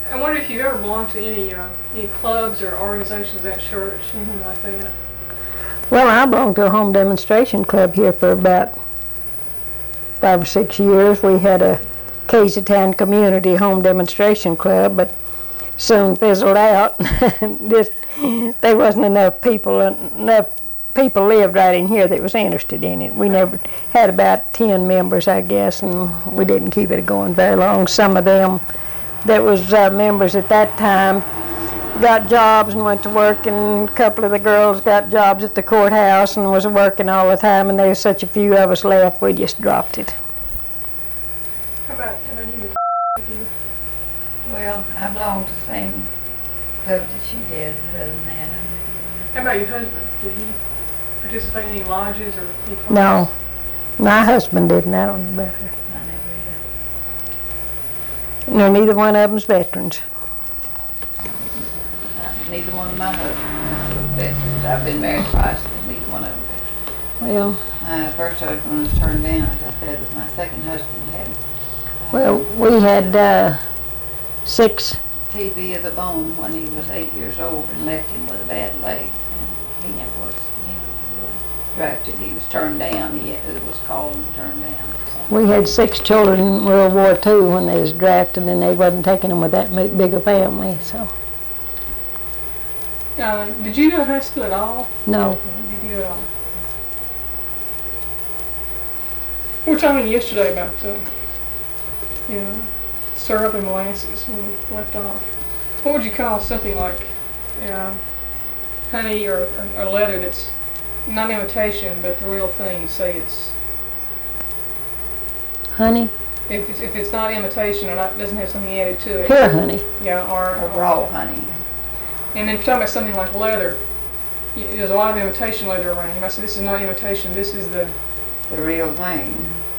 I wonder if you've ever belonged to any clubs or organizations at church, anything like that. Well, I belonged to a home demonstration club here for about 5 or 6 years. We had a Casey Town Community Home Demonstration Club, but soon fizzled out. There wasn't enough people lived right in here that was interested in it. We never had about 10 members, I guess, and we didn't keep it going very long. Some of them that was members at that time got jobs and went to work, and a couple of the girls got jobs at the courthouse and was working all the time, and there was such a few of us left, we just dropped it. How about you? Well, I belong to the same club that she did, the other man. How about your husband? Did he participate in any lodges or any clubs? No, my husband didn't. I don't know about her. I never No, neither one of them's veterans. Neither one of my husbands was veterans. I've been married twice, but neither one of them veterans. Well, My first husband was turned down, as I said, but my second husband had we had 6. TB of the bone when he was 8 years old and left him with a bad leg. And he never was, he was drafted. He was turned down. It was called and turned down. So. We had 6 children in World War II when they was drafted, and they wasn't taking them with that big a family, so. Did you go to high school at all? No. Did you go at all? We were talking yesterday about, syrup and molasses when we left off. What would you call something like honey or leather that's not imitation but the real thing? You say it's Honey? if it's not imitation or doesn't have something added to it. Pure honey. Yeah, Or raw honey. And then if you're talking about something like leather, there's a lot of imitation leather around. You might say this is not imitation. This is the real thing.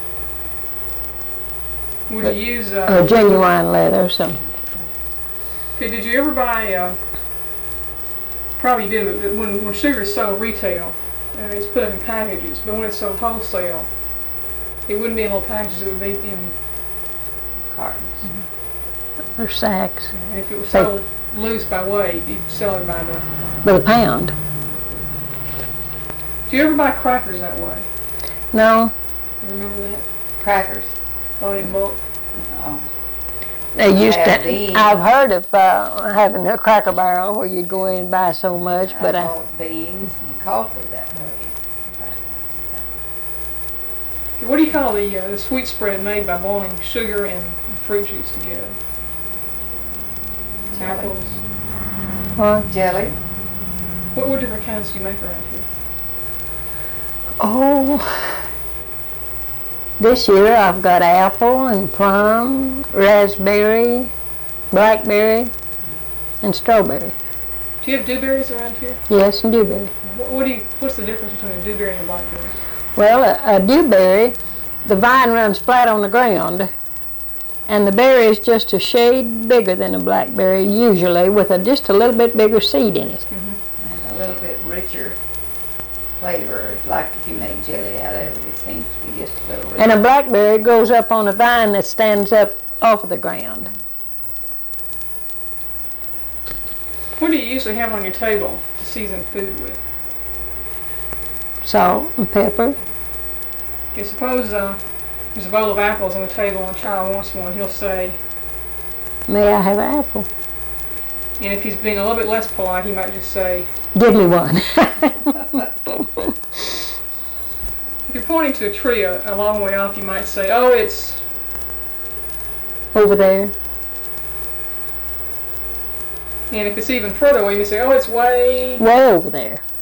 Would you use genuine leather, so. Okay, did you ever buy? Probably you did, but when sugar is sold retail, it's put up in packages. But when it's sold wholesale, it wouldn't be in little packages. It would be in Cartons. Or sacks. And if it was sold loose by weight, you'd sell it by the. By the pound. Do you ever buy crackers that way? No. You remember that? Crackers. Bought in bulk. Oh. They used to. Beans. I've heard of having a Cracker Barrel where you'd go in and buy so much, but I bought beans and coffee that way. Okay, what do you call the sweet spread made by boiling sugar and fruit juice together? Jelly. Apples. What? Jelly. What different kinds do you make around here? Oh, this year I've got apple and plum, raspberry, blackberry, and strawberry. Do you have dewberries around here? Yes, and dewberry. What's the difference between a dewberry and a blackberry? Well, a dewberry, the vine runs flat on the ground, and the berry is just a shade bigger than a blackberry, usually, with just a little bit bigger seed in it. And a little bit richer flavor, like if you make jelly out of it, it seems to be just a little richer. And a blackberry grows up on a vine that stands up off of the ground. What do you usually have on your table to season food with? Salt and pepper. Okay, suppose there's a bowl of apples on the table and a child wants one. He'll say, May I have an apple? and if he's being a little bit less polite, he might just say, Give me one. if you're pointing to a tree a long way off, you might say, oh, it's Over there. And if it's even further away, you may say, oh, it's way Way over there.